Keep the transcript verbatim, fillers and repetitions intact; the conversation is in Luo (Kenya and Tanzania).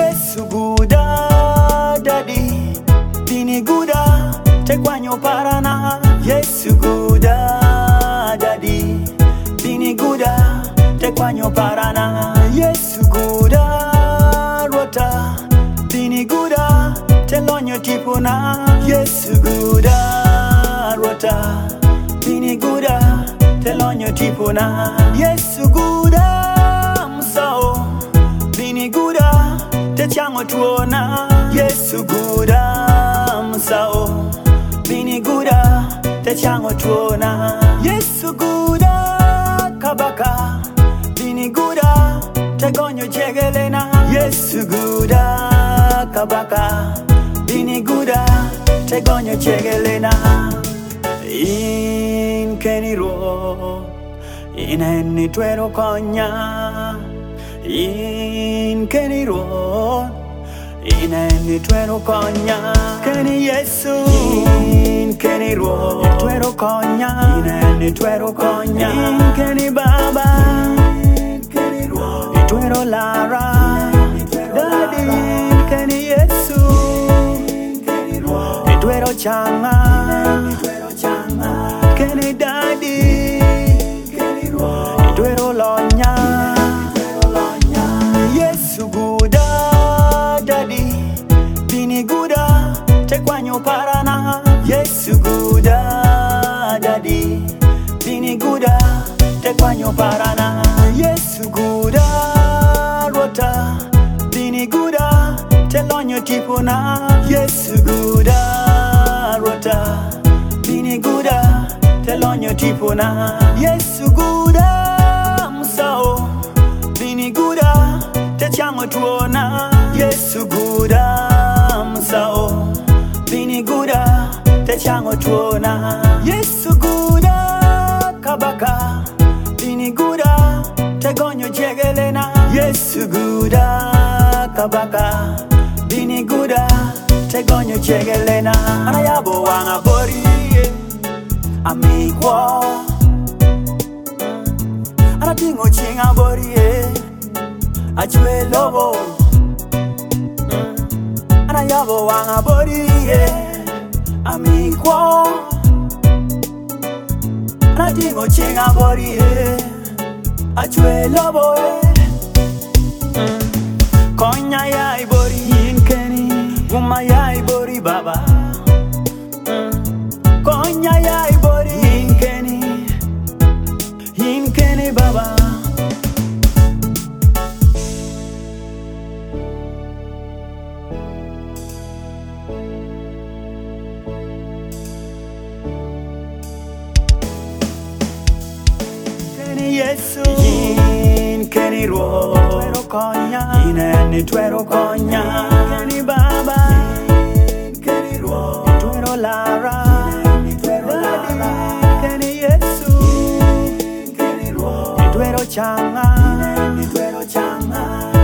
Yesu guda daddy bini guda te kwanyo parana. Yesu guda daddy bini guda te kwanyo parana. Yesu guda rota bini guda te lonyo tipona. Yesu guda rota bini guda te lonyo tipona. Yesu guda msao bini guda te chango tuona. Yesu guda msao bini guda te chango tuona. Yesu guda kabaka bini guda te gonyo chegelena. Yesu guda kabaka bini guda te gonyo chegelena. In keniro in eni twero konya. In keniro in eni twero konya. Keni Yesu in keniro twero konya. In eni twero konya. In keni Baba in keniro twero lara. Daddy in keni Yesu in keniro twero changa. Keni daddy keniro twero lonya. Yesu guda daddy bini guda te kwanyo parana. Yesu guda daddy bini guda te kwanyo parana. Yesu guda rota bini guda te lonyo tipona. Yesu guda rota bini guda te lonyo tipona. Yesu guda msao bini guda te chango tuona. Yesu guda msao bini guda te chango tuona. Yesu guda kabaka bini guda te gonyo chegelena. Yesu guda kabaka bini guda te gonyo chegelena. Anayabo wanga bori amikwa anatingo chinga bori achwe lobo. Anayabo wanga bori amikwa anatingo chinga bori achwe lobo. Konya ya ibori inkeni guma ya ibori baba. Konya ya ibori inkeni inkeni baba. Keni Yesu in keni ro twero konya. In eni twero konya. Keni Baba in keni ro twero lara. Keni Yesu in keni ro twero changa. Twero changa.